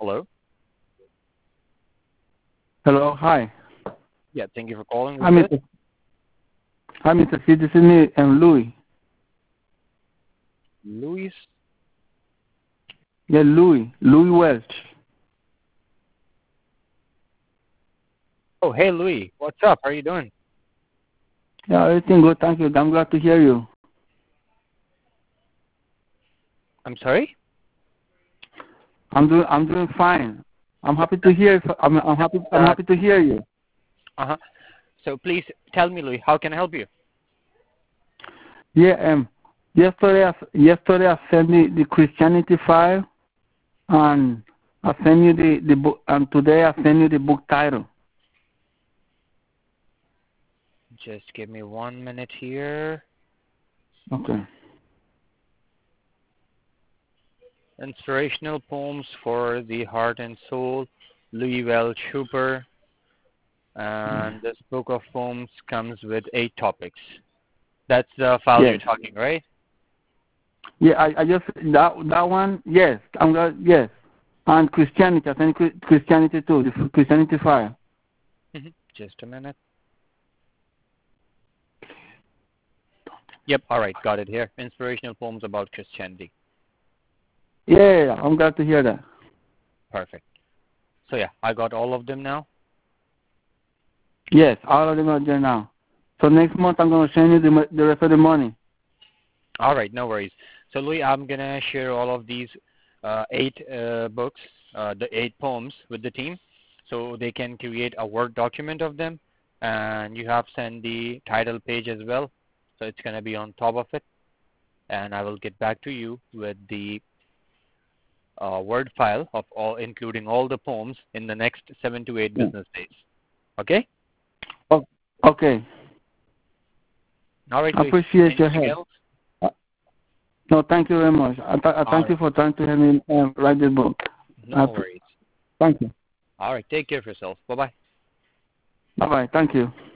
Hello? Hello, hi. Yeah, thank you for calling. Hi, Mr. Hi, Mr. C. This is me and Louis. Luis? Yeah, Louis. Louis Welch. Oh, hey, Louis. What's up? How are you doing? Yeah, everything good. Thank you. I'm glad to hear you. I'm sorry? I'm doing fine. I'm happy to hear. I'm happy to hear you. Uh-huh. So please tell me, Louis, how can I help you? Yeah. Yesterday I sent the Christianity file, and I sent you the book, and today I sent you the book title. Just give me 1 minute here. Okay. Inspirational Poems for the Heart and Soul, Louis Welch Hooper. And this book of poems comes with 8 topics. That's the file you're Yes. talking, right? Yeah. I just that one. Yes. I'm glad. Yes. And Christianity. I sent Christianity too. The Christianity file. Just a minute. Yep, all right, got it here. Inspirational Poems about Christianity. Yeah, I'm glad to hear that. Perfect. So yeah, I got all of them now. Yes, all of them are there now. So next month I'm going to send you the rest of the money. All right, no worries. So Louis, I'm gonna share all of these 8 books, the 8 poems with the team, so they can create a Word document of them, and you have sent the title page as well, so it's gonna be on top of it, and I will get back to you with the Word file of all, including all the poems, in the next 7 to 8 business days. Okay? Oh, okay. All right, I Louis. appreciate your Anything help. else? No, thank you very much. I All thank you right. for trying to help me write the book. No worries. Thank you. All right. Take care of yourself. Bye-bye. Bye-bye. Thank you.